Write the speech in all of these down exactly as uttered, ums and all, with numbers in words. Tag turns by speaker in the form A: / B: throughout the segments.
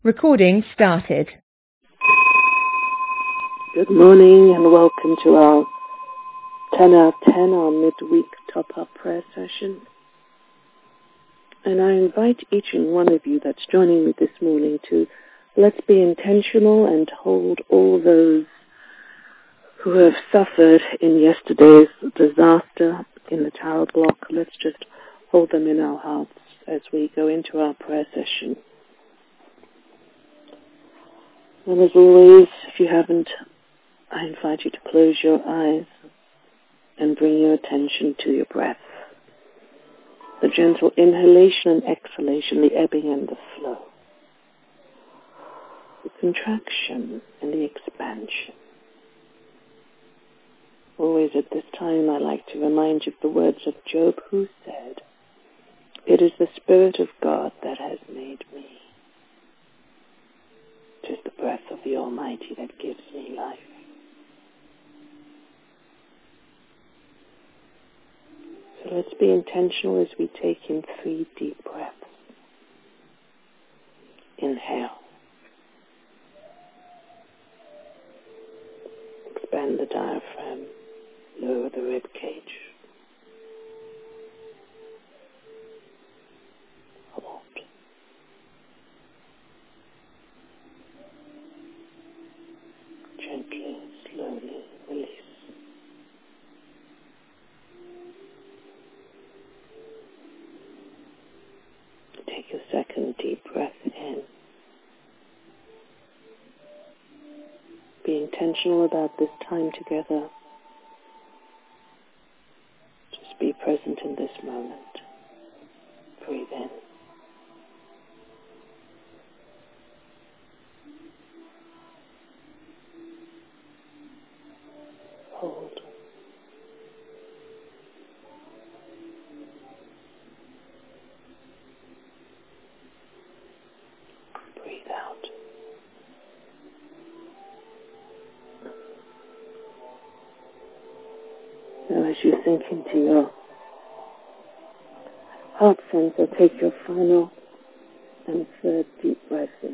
A: Recording started.
B: Good morning and welcome to our ten out of ten, our midweek top-up prayer session. And I invite each and one of you that's joining me this morning to let's be intentional and hold all those who have suffered in yesterday's disaster in the tower block. Let's just hold them in our hearts as we go into our prayer session. And as always, if you haven't, I invite you to close your eyes and bring your attention to your breath. The gentle inhalation and exhalation, the ebbing and the flow. The contraction and the expansion. Always at this time I like to remind you of the words of Job, who said, "It is the Spirit of God that has made me. It is the breath of the Almighty that gives me life." So let's be intentional as we take in three deep breaths. Inhale. Expand the diaphragm. Lower the rib cage. Hold. Gently, slowly release. Take a second deep breath in. Be intentional about this time together. Just be present in this moment. Breathe in. Hold. Breathe out. Now as you sink into your heart center, take your final and third deep breath in.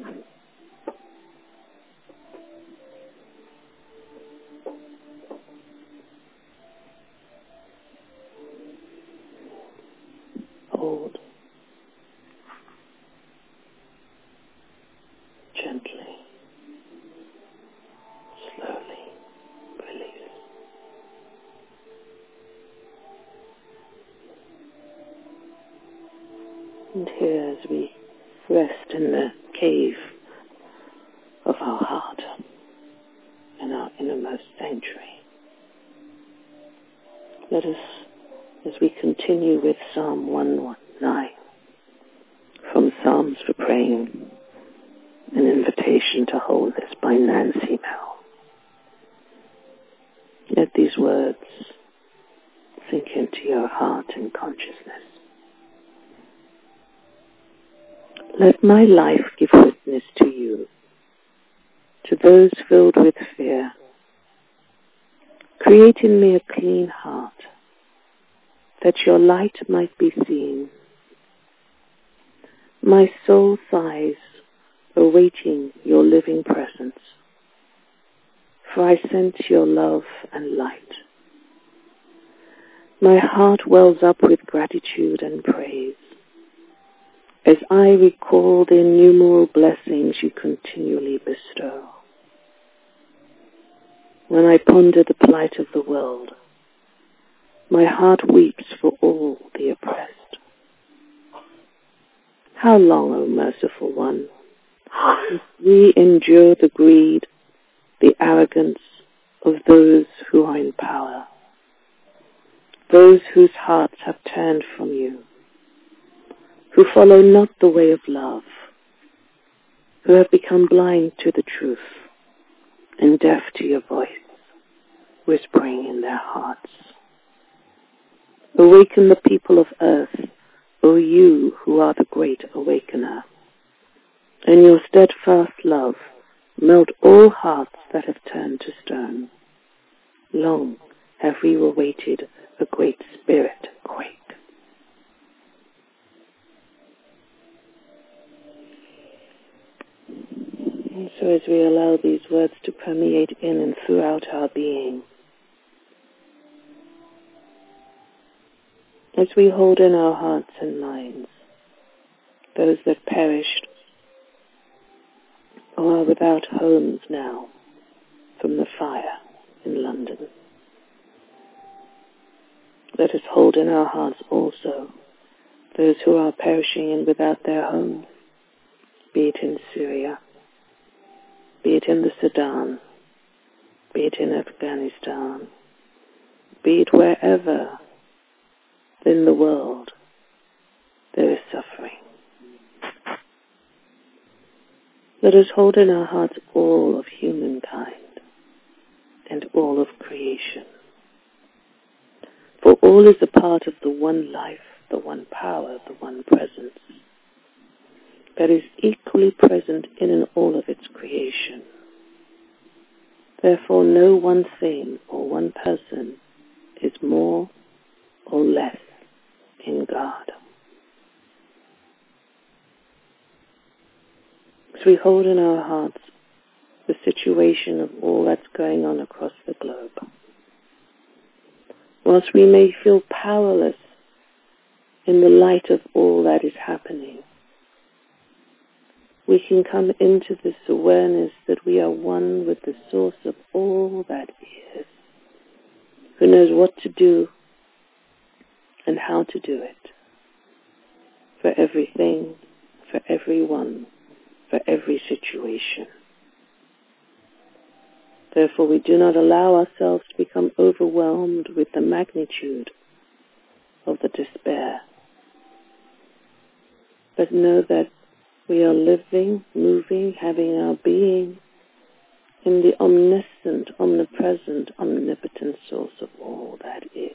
B: Hold. Gently. Slowly release. And here as we rest in the cave of our heart in our innermost sanctuary, let us, as we continue with Psalm one nineteen, from Psalms for Praying, an invitation to hold this by Nancy Mel. Let these words sink into your heart and consciousness. Let my life give witness to you, to those filled with fear. Create in me a clean heart, that your light might be seen. My soul sighs, awaiting your living presence, for I sense your love and light. My heart wells up with gratitude and praise, as I recall the innumerable blessings you continually bestow. When I ponder the plight of the world, my heart weeps for all the oppressed. How long, O merciful one, must we endure the greed, the arrogance of those who are in power, those whose hearts have turned from you, who follow not the way of love, who have become blind to the truth and deaf to your voice, whispering in their hearts. Awaken the people of earth, O you who are the great awakener, and your steadfast love melt all hearts that have turned to stone. Long have we awaited a great spirit quake. And so as we allow these words to permeate in and throughout our being, as we hold in our hearts and minds those that perished or are without homes now from the fire in London, let us hold in our hearts also those who are perishing and without their homes, be it in Syria, be it in the Sudan, be it in Afghanistan, be it wherever in the world there is suffering. Let us hold in our hearts all of humankind and all of creation. For all is a part of the one life, the one power, the one presence that is equally present in and all of its creation. Therefore, no one thing or one person is more or less in God. As we hold in our hearts the situation of all that's going on across the globe, whilst we may feel powerless in the light of all that is happening, we can come into this awareness that we are one with the source of all that is, who knows what to do and how to do it, for everything, for everyone, for every situation. Therefore, we do not allow ourselves to become overwhelmed with the magnitude of the despair, but know that we are living, moving, having our being in the omniscient, omnipresent, omnipotent source of all that is.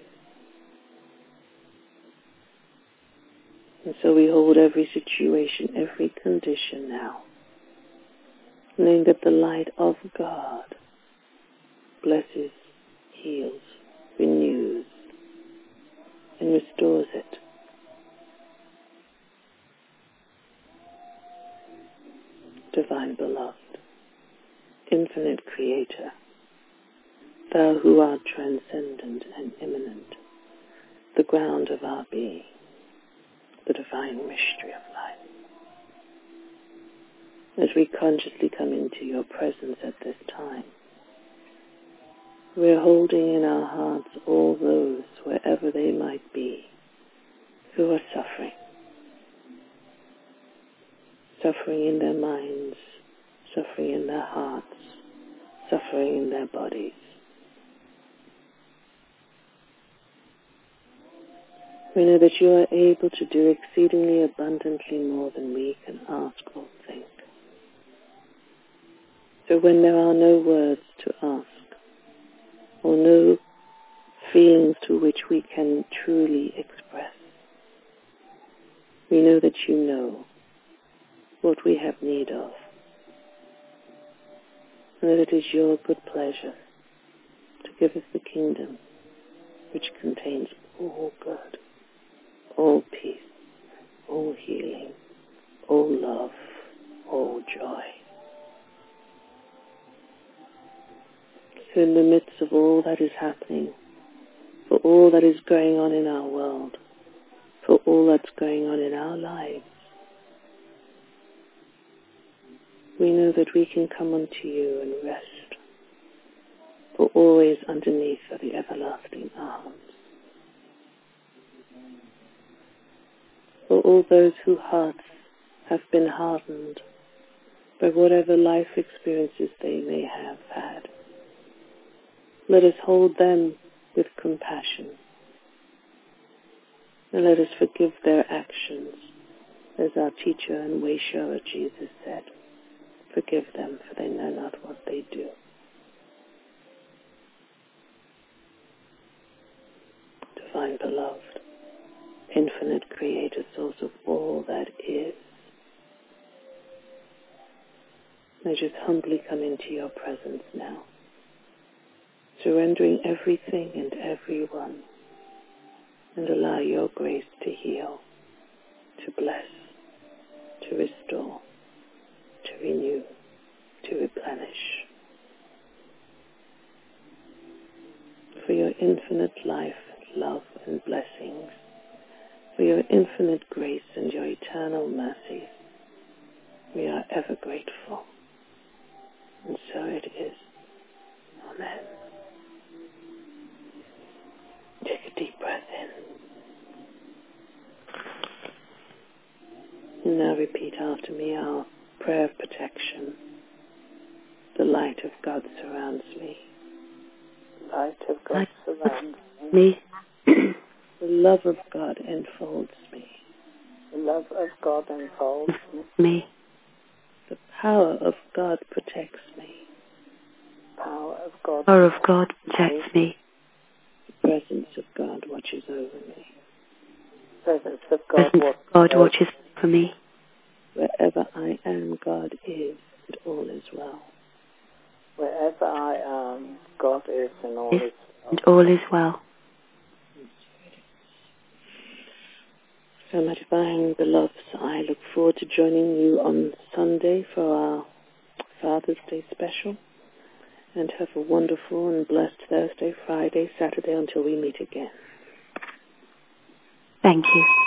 B: And so we hold every situation, every condition now, knowing that the light of God blesses, heals, renews, and restores it. Divine Beloved, Infinite Creator, Thou who art transcendent and immanent, the ground of our being, the divine mystery of life. As we consciously come into your presence at this time, we're holding in our hearts all those, wherever they might be, who are suffering. Suffering in their minds, suffering in their hearts, suffering in their bodies. We know that you are able to do exceedingly abundantly more than we can ask or think. So when there are no words to ask, or no feelings to which we can truly express, we know that you know what we have need of, and that it is your good pleasure to give us the kingdom which contains all good, all peace, all healing, all love, all joy. So in the midst of all that is happening, for all that is going on in our world, for all that's going on in our lives, we know that we can come unto you and rest, for always underneath are the everlasting arms. For all those whose hearts have been hardened by whatever life experiences they may have had, let us hold them with compassion, and let us forgive their actions, as our teacher and way shower Jesus said, forgive them, for they know not what they do. Divine Beloved, Infinite Creator, source of all that is, I just humbly come into your presence now, surrendering everything and everyone, and allow your grace to heal, to bless, to restore, to renew, infinite life, love, and blessings, for your infinite grace and your eternal mercy. We are ever grateful. And so it is. Amen. Take a deep breath in. And now repeat after me our prayer of protection. The light of God surrounds me.
A: The light of God surrounds me.
B: me. The love of God enfolds me.
A: The love of God enfolds
B: me. The power of God protects me.
A: The power of God,
B: power of God protects me. The presence of God watches over me.
A: The presence of God,
B: presence
A: watches,
B: God watches over me. Wherever I am, God is, and all is well.
A: Wherever I am, God is, and all is well.
B: And all is well. So, my divine beloveds, I look forward to joining you on Sunday for our Father's Day special. And have a wonderful and blessed Thursday, Friday, Saturday until we meet again. Thank you.